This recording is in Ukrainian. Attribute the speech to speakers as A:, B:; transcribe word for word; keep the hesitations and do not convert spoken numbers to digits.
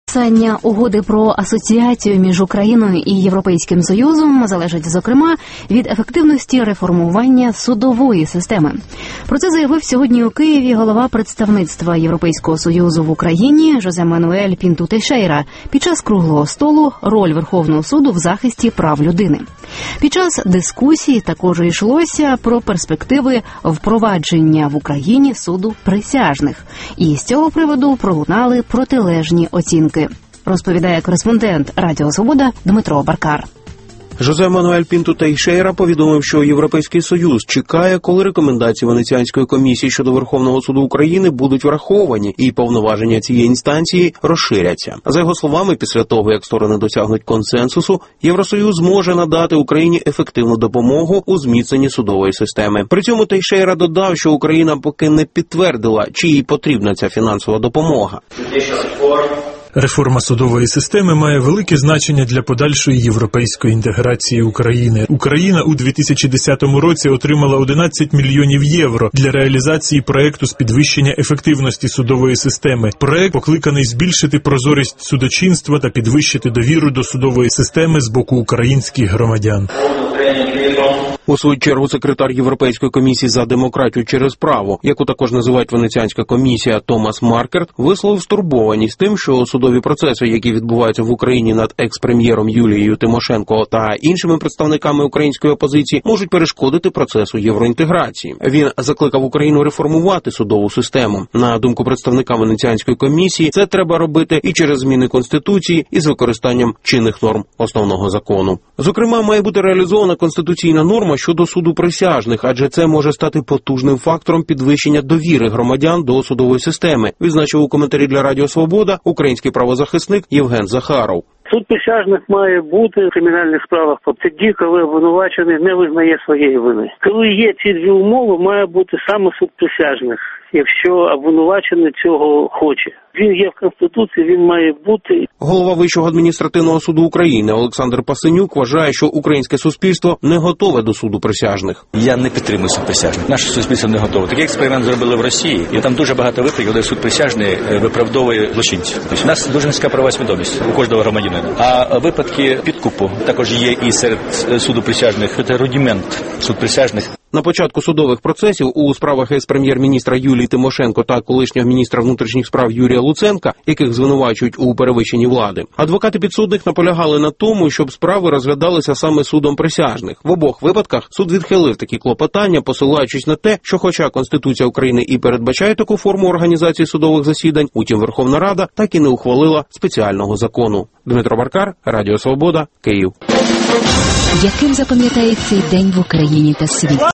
A: Підписання угоди про асоціацію між Україною і Європейським Союзом залежить, зокрема, від ефективності реформування судової системи. Про це заявив сьогодні у Києві голова представництва Європейського Союзу в Україні Жозе Мануель Пінту Тейшейра під час круглого столу «Роль Верховного суду в захисті прав людини». Під час дискусії також йшлося про перспективи впровадження в Україні суду присяжних. І з цього приводу пролунали протилежні оцінки. Розповідає кореспондент Радіо Свобода Дмитро Баркар.
B: Жозе Мануель Пінту Тейшейра повідомив, що Європейський Союз чекає, коли рекомендації Венеціанської комісії щодо Верховного суду України будуть враховані і повноваження цієї інстанції розширяться. За його словами, після того, як сторони досягнуть консенсусу, Євросоюз зможе надати Україні ефективну допомогу у зміцненні судової системи. При цьому Тейшейра додав, що Україна поки не підтвердила, чи їй потрібна ця фінансова допомога.
C: Реформа судової системи має велике значення для подальшої європейської інтеграції України. Україна у дві тисячі десятому році отримала одинадцять мільйонів євро для реалізації проекту з підвищення ефективності судової системи. Проект покликаний збільшити прозорість судочинства та підвищити довіру до судової системи з боку українських громадян.
B: У свою чергу секретар Європейської комісії за демократію через право, яку також називають Венеціанська комісія, Томас Маркерт, висловив стурбованість тим, що судові процеси, які відбуваються в Україні над екс-прем'єром Юлією Тимошенко та іншими представниками української опозиції, можуть перешкодити процесу євроінтеграції. Він закликав Україну реформувати судову систему. На думку представника Венеціанської комісії, це треба робити і через зміни Конституції, і з використанням чинних норм основного закону. Зокрема, має бути реалізована конституційна норма щодо суду присяжних, адже це може стати потужним фактором підвищення довіри громадян до судової системи, відзначив у коментарі для Радіо Свобода український правозахисник Євген Захаров.
D: Суд присяжних має бути в кримінальних справах тоді, коли обвинувачений не визнає своєї вини. Коли є ці дві умови, має бути саме суд присяжних, якщо обвинувачений цього хоче. Він є в Конституції, він має бути.
B: Голова Вищого адміністративного суду України Олександр Пасенюк вважає, що українське суспільство не готове до суду присяжних.
E: Я не підтримую суд присяжних. Наше суспільство не готове. Такий експеримент зробили в Росії, і там дуже багато випадків, де суд присяжний виправдовує злочинців. Тобто у нас дуже низька правова свідомість у кожного громадянина. А випадки підкупу також є і серед суду присяжних. Це рудимент суд присяжних.
B: На початку судових процесів у справах екс-прем'єр-міністра Юлії Тимошенко та колишнього міністра внутрішніх справ Юрія Луценка, яких звинувачують у перевищенні влади, адвокати підсудних наполягали на тому, щоб справи розглядалися саме судом присяжних. В обох випадках суд відхилив такі клопотання, посилаючись на те, що хоча Конституція України і передбачає таку форму організації судових засідань, утім Верховна Рада так і не ухвалила спеціального закону. Дмитро Баркар, Радіо Свобода, Київ.
F: Яким запам'ятає цей день в Україні та світі?